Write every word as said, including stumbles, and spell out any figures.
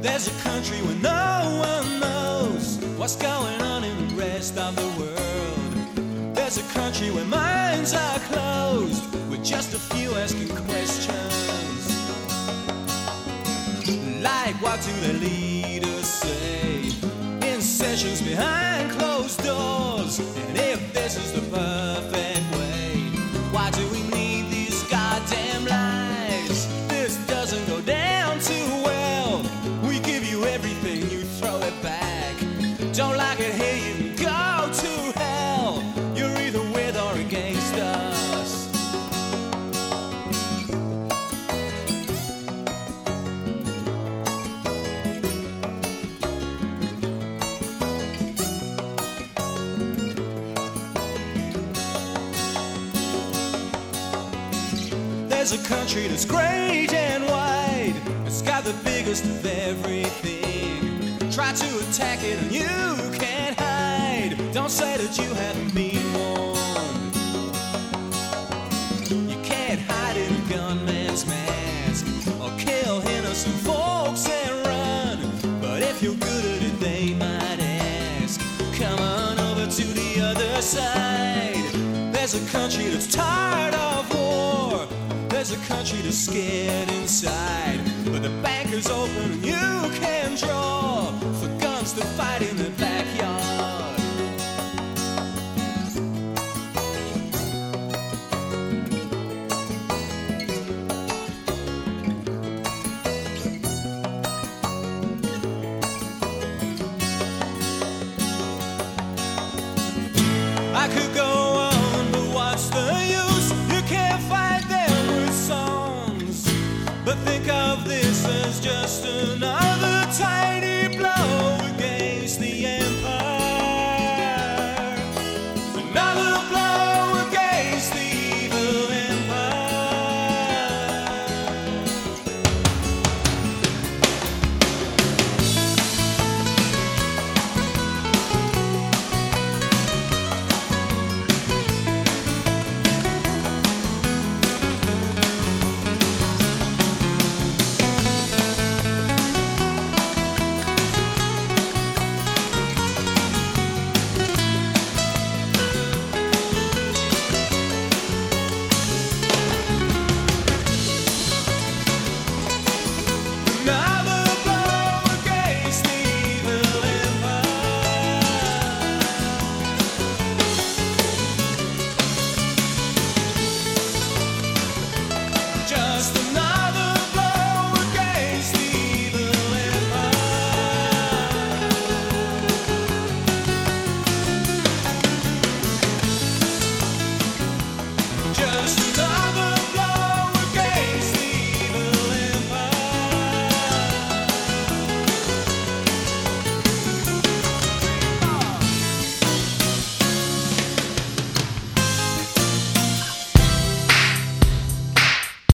There's a country where no one knows what's going on in the rest of the world. There's a country where minds are closed, with just a few asking questions. Like, what do their leaders say in sessions behind closed doors? And if this is the perfect way, why do we need these goddamn lies? This doesn't go down too well. We give you everything, you throw it back. Don't like it, here you go to hell. You're either with or against us. There's a country that's great and wide. It's got the biggest of everything. Try to attack it and you can't hide. Don't say that you haven't been warned. You can't hide in a gunman's mask or kill innocent folks and run. But if you're good at it, they might ask, come on over to the other side. There's a country that's tired of war. There's a country that's scared inside, but the bank is open and you can draw for guns to fight in the backyard. I could go on, but what's the use? You can't fight them with songs. But think of this as just another tiny